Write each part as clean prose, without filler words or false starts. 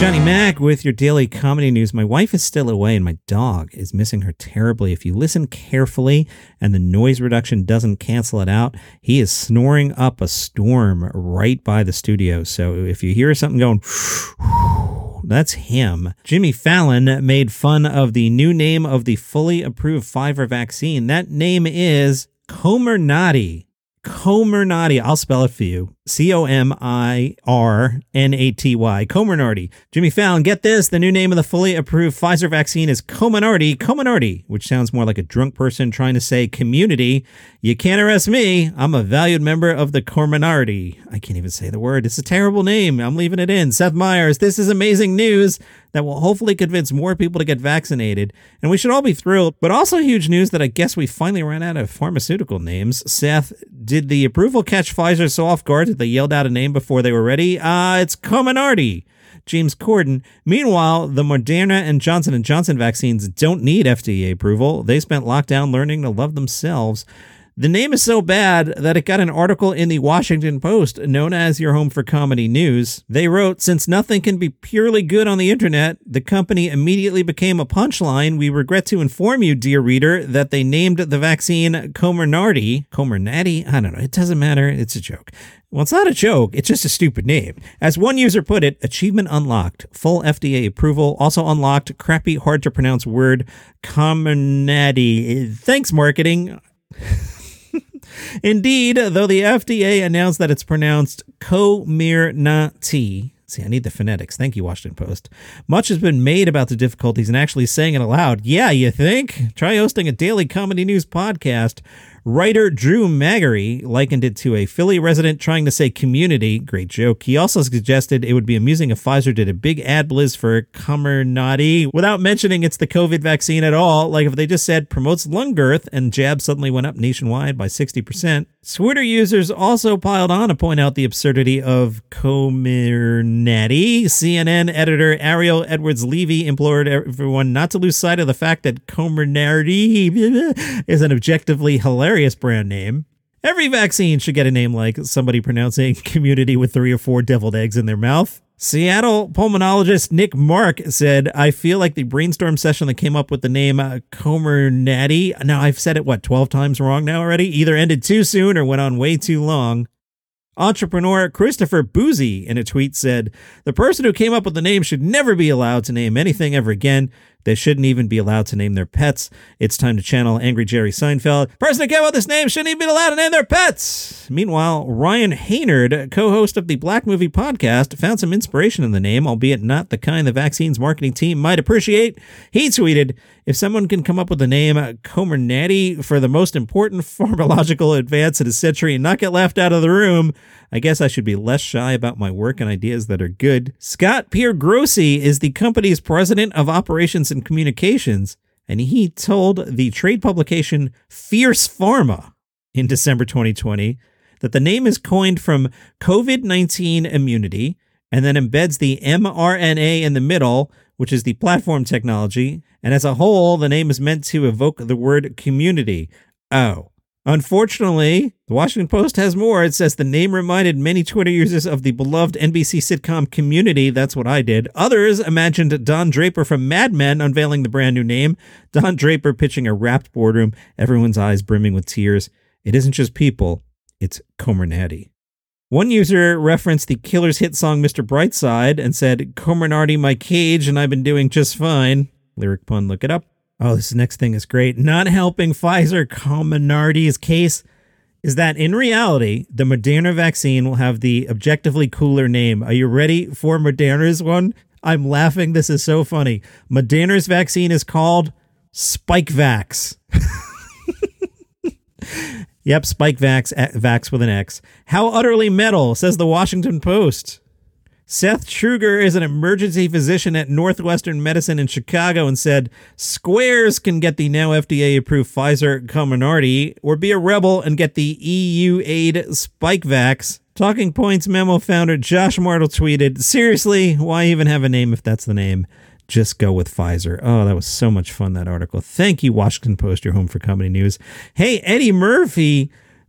Johnny Mac with your daily comedy news. My wife is still away and my dog is missing her terribly. If you listen carefully and the noise reduction doesn't cancel it out, he is snoring up a storm right by the studio. So if you hear something going, that's him. Jimmy Fallon made fun of the new name of the fully approved Pfizer vaccine. That name is Comirnaty. Comirnaty. I'll spell it for you. Comirnaty. Comirnaty. Jimmy Fallon, get this. The new name of the fully approved Pfizer vaccine is Comirnaty, which sounds more like a drunk person trying to say community. You can't arrest me. I'm a valued member of the Comirnaty. I can't even say the word. It's a terrible name. I'm leaving it in. Seth Meyers, this is amazing news that will hopefully convince more people to get vaccinated. And we should all be thrilled, but also huge news that I guess we finally ran out of pharmaceutical names. Seth, did the approval catch Pfizer so off guard that they yelled out a name before they were ready? It's Comirnaty. James Corden. Meanwhile, the Moderna and Johnson & Johnson vaccines don't need FDA approval. They spent lockdown learning to love themselves. The name is so bad that it got an article in the Washington Post, known as your home for comedy news. They wrote, since nothing can be purely good on the internet, the company immediately became a punchline. We regret to inform you, dear reader, that they named the vaccine Comirnaty. Comirnaty? I don't know. It doesn't matter. It's a joke. Well, it's not a joke. It's just a stupid name. As one user put it, achievement unlocked, full FDA approval, also unlocked, crappy, hard to pronounce word, Comirnaty. Thanks, marketing. Indeed, though the FDA announced that it's pronounced Comirnaty. See, I need the phonetics. Thank you, Washington Post. Much has been made about the difficulties in actually saying it aloud. Yeah, you think? Try hosting a daily comedy news podcast. Writer Drew Magary likened it to a Philly resident trying to say community. Great joke. He also suggested it would be amusing if Pfizer did a big ad blizz for Comirnaty without mentioning it's the COVID vaccine at all. Like if they just said promotes lung girth and jabs suddenly went up nationwide by 60%. Twitter users also piled on to point out the absurdity of Comirnaty. CNN editor Ariel Edwards-Levy implored everyone not to lose sight of the fact that Comirnaty is an objectively hilarious brand name. Every vaccine should get a name like somebody pronouncing community with 3 or 4 deviled eggs in their mouth. Seattle pulmonologist Nick Mark said, I feel like the brainstorm session that came up with the name Comirnaty, now I've said it, 12 times wrong now already? Either ended too soon or went on way too long. Entrepreneur Christopher Boozy in a tweet said, the person who came up with the name should never be allowed to name anything ever again. They shouldn't even be allowed to name their pets. It's time to channel Angry Jerry Seinfeld. Person who came up with this name shouldn't even be allowed to name their pets. Meanwhile, Ryan Haynard, co-host of the Black Movie Podcast, found some inspiration in the name, albeit not the kind the vaccine's marketing team might appreciate. He tweeted, if someone can come up with the name Comirnaty for the most important pharmacological advance of the century and not get laughed out of the room, I guess I should be less shy about my work and ideas that are good. Scott Piergrossi is the company's president of operations and communications, and he told the trade publication Fierce Pharma in December 2020 that the name is coined from COVID-19 immunity and then embeds the mRNA in the middle, which is the platform technology, and as a whole, the name is meant to evoke the word community. Oh. Unfortunately, the Washington Post has more. It says the name reminded many Twitter users of the beloved NBC sitcom Community. That's what I did. Others imagined Don Draper from Mad Men unveiling the brand new name. Don Draper pitching a rapt boardroom, everyone's eyes brimming with tears. It isn't just people, it's Comirnaty. One user referenced the Killer's hit song Mr. Brightside and said, Comirnaty my cage and I've been doing just fine. Lyric pun, look it up. Oh, this next thing is great. Not helping Pfizer Comirnaty's case is that in reality, the Moderna vaccine will have the objectively cooler name. Are you ready for Moderna's one? I'm laughing. This is so funny. Moderna's vaccine is called Spikevax. Yep, Spikevax, Vax with an X. How utterly metal, says the Washington Post. Seth Truger is an emergency physician at Northwestern Medicine in Chicago and said, Squares can get the now FDA-approved Pfizer Comirnaty or be a rebel and get the EU aid Spikevax. Talking Points memo founder Josh Martle tweeted, seriously, why even have a name if that's the name? Just go with Pfizer. Oh, that was so much fun, that article. Thank you, Washington Post, your home for comedy news. Hey, Eddie Murphy,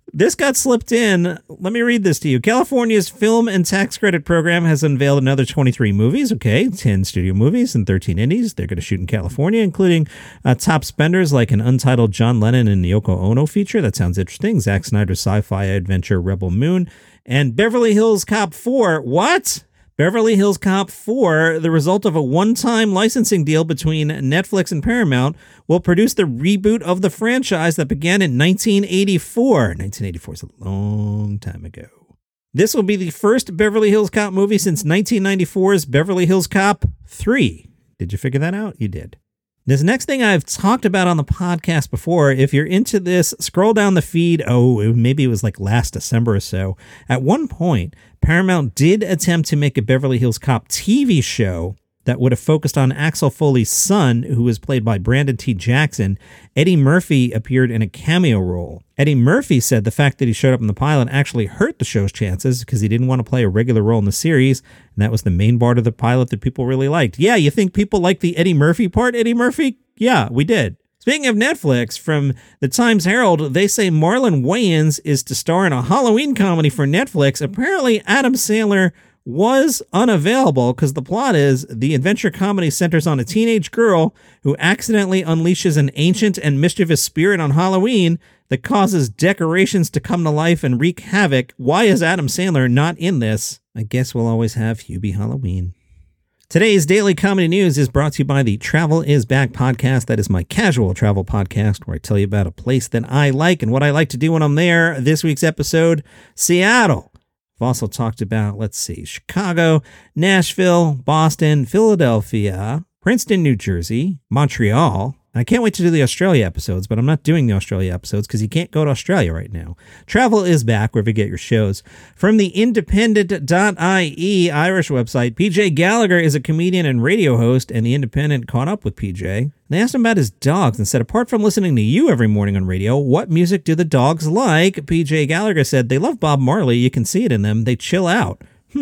This got slipped in. Let me read this to you. California's Film and Tax Credit Program has unveiled another 23 movies. Okay, 10 studio movies and 13 indies. They're going to shoot in California, including top spenders like an untitled John Lennon and Yoko Ono feature. That sounds interesting. Zack Snyder's sci-fi adventure Rebel Moon. And Beverly Hills Cop 4. What? Beverly Hills Cop 4, the result of a one-time licensing deal between Netflix and Paramount, will produce the reboot of the franchise that began in 1984. 1984 is a long time ago. This will be the first Beverly Hills Cop movie since 1994's Beverly Hills Cop 3. Did you figure that out? You did. This next thing I've talked about on the podcast before, if you're into this, scroll down the feed. Maybe it was like last December or so. At one point, Paramount did attempt to make a Beverly Hills Cop TV show that would have focused on Axel Foley's son, who was played by Brandon T. Jackson. Eddie Murphy appeared in a cameo role. Eddie Murphy said the fact that he showed up in the pilot actually hurt the show's chances because he didn't want to play a regular role in the series, and that was the main part of the pilot that people really liked. Yeah, you think people like the Eddie Murphy part, Eddie Murphy? Yeah, we did. Speaking of Netflix, from the Times Herald, they say Marlon Wayans is to star in a Halloween comedy for Netflix. Apparently, Adam Sandler was unavailable because the plot is the adventure comedy centers on a teenage girl who accidentally unleashes an ancient and mischievous spirit on Halloween that causes decorations to come to life and wreak havoc. Why is Adam Sandler not in this? I guess we'll always have Hubie Halloween. Today's Daily Comedy News is brought to you by the Travel is Back podcast. That is my casual travel podcast where I tell you about a place that I like and what I like to do when I'm there. This week's episode, Seattle. I've also talked about, Chicago, Nashville, Boston, Philadelphia, Princeton, New Jersey, Montreal. I can't wait to do the Australia episodes, but I'm not doing the Australia episodes because you can't go to Australia right now. Travel is back wherever you get your shows. From the independent.ie Irish website, PJ Gallagher is a comedian and radio host, and the Independent caught up with PJ. They asked him about his dogs and said, apart from listening to you every morning on radio, what music do the dogs like? PJ Gallagher said, they love Bob Marley. You can see it in them. They chill out.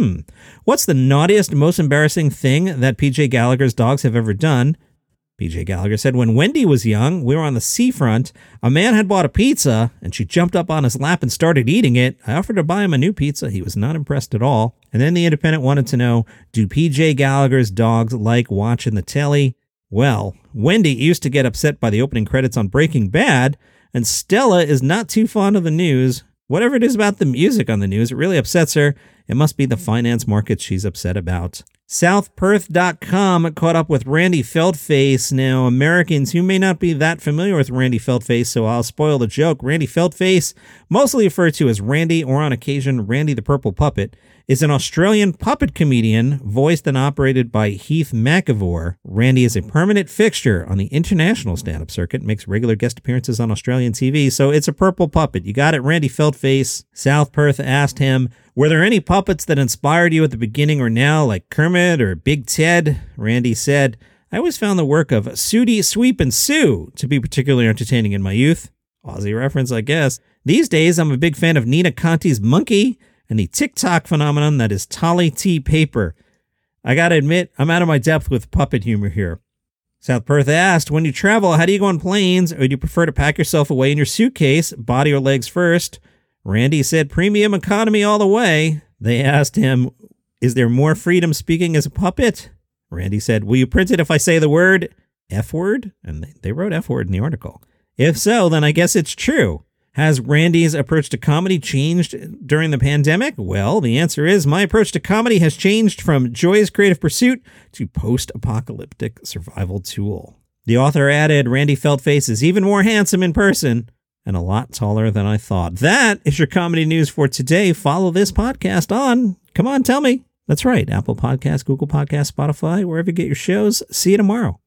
What's the naughtiest, most embarrassing thing that PJ Gallagher's dogs have ever done? PJ Gallagher said, when Wendy was young, we were on the seafront. A man had bought a pizza, and she jumped up on his lap and started eating it. I offered to buy him a new pizza. He was not impressed at all. And then the Independent wanted to know, do PJ Gallagher's dogs like watching the telly? Well, Wendy used to get upset by the opening credits on Breaking Bad, and Stella is not too fond of the news. Whatever it is about the music on the news, it really upsets her. It must be the finance markets she's upset about. SouthPerth.com caught up with Randy Feldface. Now, Americans who may not be that familiar with Randy Feldface, so I'll spoil the joke. Randy Feldface, mostly referred to as Randy or on occasion Randy the Purple Puppet, is an Australian puppet comedian voiced and operated by Heath McIvor. Randy is a permanent fixture on the international stand-up circuit, makes regular guest appearances on Australian TV, so it's a purple puppet. You got it, Randy Feldface. South Perth asked him, were there any puppets that inspired you at the beginning or now, like Kermit or Big Ted? Randy said, I always found the work of Sooty, Sweep, and Sue to be particularly entertaining in my youth. Aussie reference, I guess. These days, I'm a big fan of Nina Conti's Monkey and the TikTok phenomenon that is Tolly T. Paper. I gotta admit, I'm out of my depth with puppet humor here. South Perth asked, when you travel, how do you go on planes? Or do you prefer to pack yourself away in your suitcase, body or legs first? Randy said, premium economy all the way. They asked him, is there more freedom speaking as a puppet? Randy said, will you print it if I say the word F-word? And they wrote F-word in the article. If so, then I guess it's true. Has Randy's approach to comedy changed during the pandemic? Well, the answer is my approach to comedy has changed from joyous creative pursuit to post-apocalyptic survival tool. The author added, Randy Feldface is even more handsome in person and a lot taller than I thought. That is your comedy news for today. Follow this podcast on, come on, tell me. That's right, Apple Podcasts, Google Podcasts, Spotify, wherever you get your shows. See you tomorrow.